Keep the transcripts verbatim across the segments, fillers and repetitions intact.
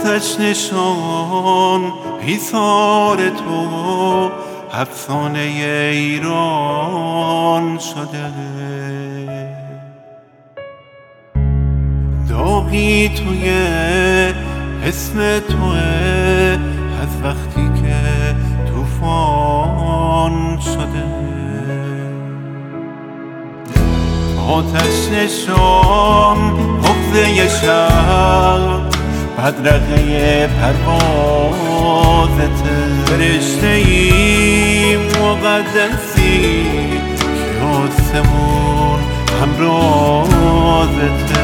آتش نشان ایثار تو افسانه ایران شده. داغی توی اسم توه از وقتی که طوفان شده. آتش نشان حفظه شب بدرقه پروازته. فرشته ای مقدسی که آسمون همرازته.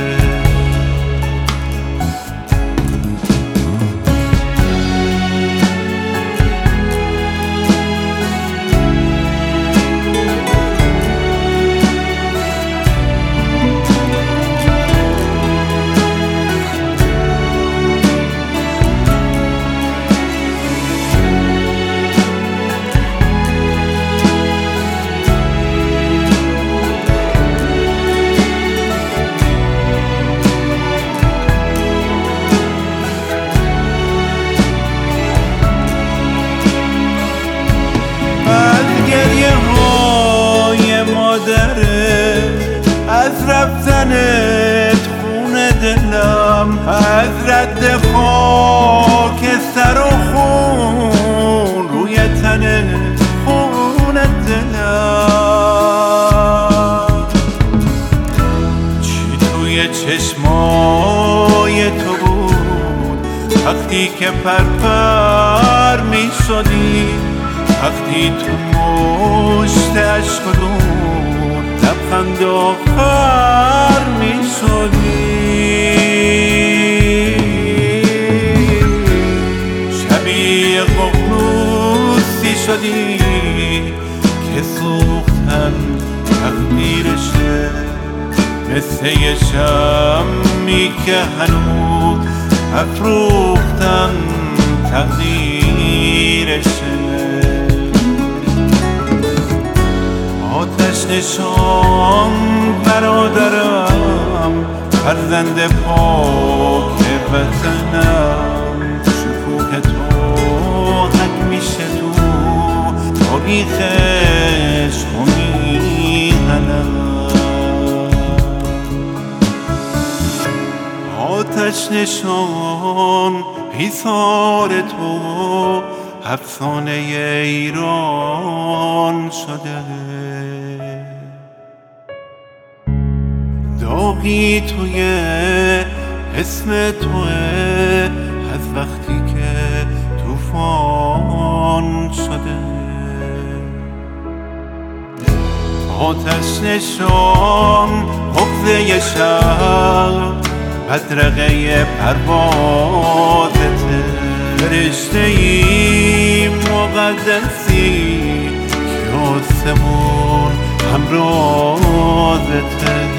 از رفتنت خون دلم، از رد خاک سر و خون روی تنت خون دلم. چی توی چشمای تو بود وقتی که پرپر می شدی، وقتی تو مشت عشق و لبخند آخر می شدی. شبیه ققنوسی شدی که سوختن تقدیرشه، مثل یه شمی که هنوز افروختن تقدیرشه. آتش نشان برادرم، فرزند پاک وطنم. شکوه تو حک میشه تو تاریخش و میهنم. آتش نشان ایثار تو افسانه ایران شده. داغی توی اسم توه از وقتی که طوفان شده. آتش نشان حفظه شب بدرقه پروازته. فرشته ای مقدسی که آسمون همرازته.